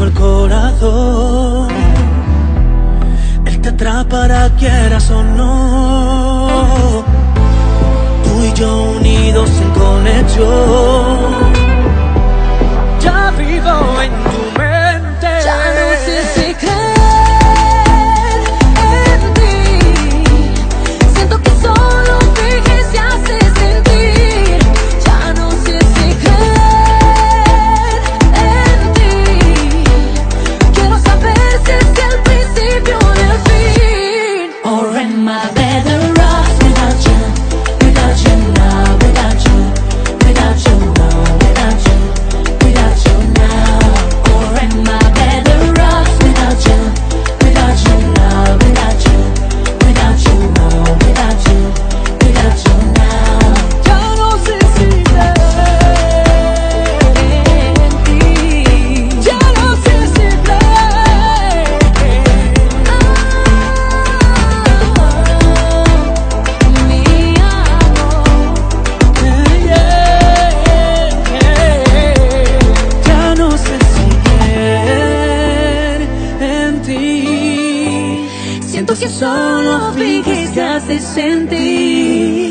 como el corazón, él te atrapará quieras o no. Tú y yo unidos en conexión, ya vivo en tu mente. Ya no sé si creer siento que solo vi que se hace sentir.